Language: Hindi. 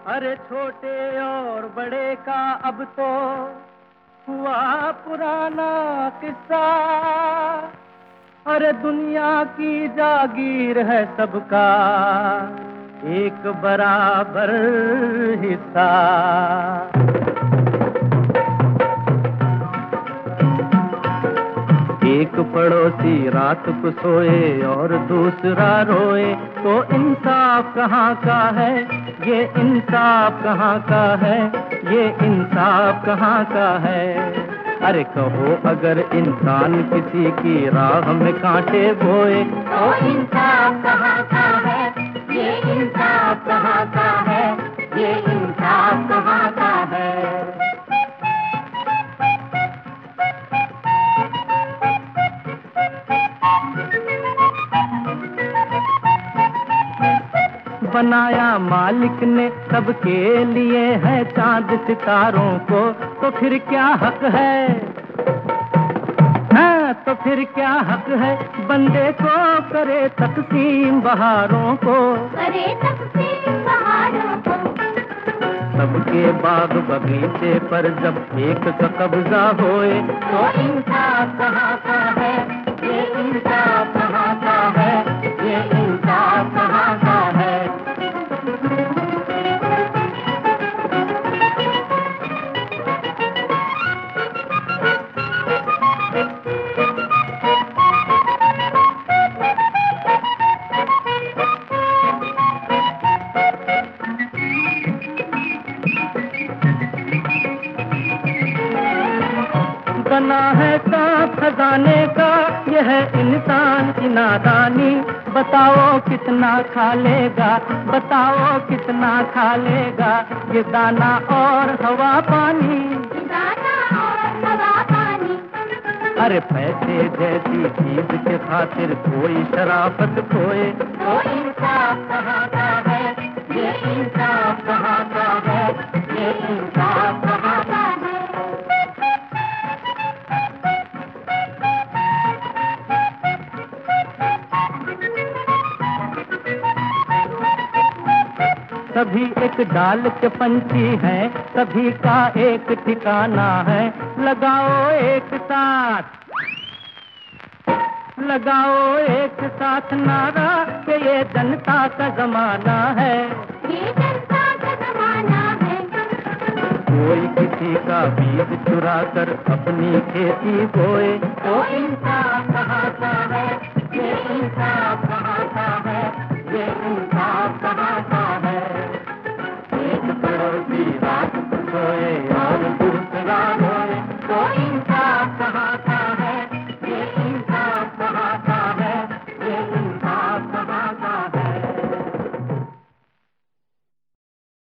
अरे छोटे और बड़े का अब तो हुआ पुराना किस्सा। अरे दुनिया की जागीर है सबका एक बराबर हिस्सा। एक पड़ोसी रात को सोए और दूसरा रोए, तो इंसाफ कहाँ का है, ये इंसाफ कहाँ का है, ये इंसाफ कहाँ का है। अरे कहो अगर इंसान किसी की राह में कांटे बोए, तो इंसाफ कहाँ का है, ये इंसाफ कहाँ का है, ये इंसाफ कहाँ का है। बनाया मालिक ने सबके लिए है चांद सितारों को, तो फिर क्या हक है, हाँ तो फिर क्या हक है बंदे को करे तकसीम बहारों को, करे तकसीम बहारों को। सबके बाग बगीचे पर जब एक का कब्जा होए, तो इंसाफ कहाँ का है, ये इंसाफ कहाँ का है, ये इंसाफ कहाँ का है। बना है सांप खजाने का यह इंसान की नादानी। बताओ कितना खा लेगा, बताओ कितना खा लेगा ये दाना और हवा पानी, दाना और हवा पानी। अरे पैसे जैसी चीज के खातिर कोई शराफत खोए, तो इंसाफ कहाँ का है, ये इंसाफ कहाँ का है, ये इंसाफ कहाँ का है। सभी एक डाल के पंछी हैं, सभी का एक ठिकाना है। लगाओ एक साथ, लगाओ एक साथ नारा कि ये जनता का जमाना है, ये जनता का जमाना है। कोई किसी का बीज चुरा कर अपनी खेती बोए, तो इंसाफ कहाँ का है, ये इंसाफ कहाँ का है, ये इंसाफ